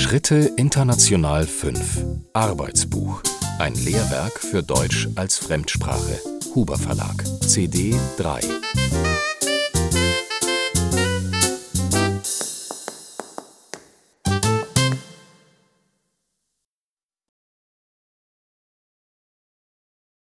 Dritte International 5 Arbeitsbuch. Ein Lehrwerk für Deutsch als Fremdsprache. Huber Verlag. CD 3.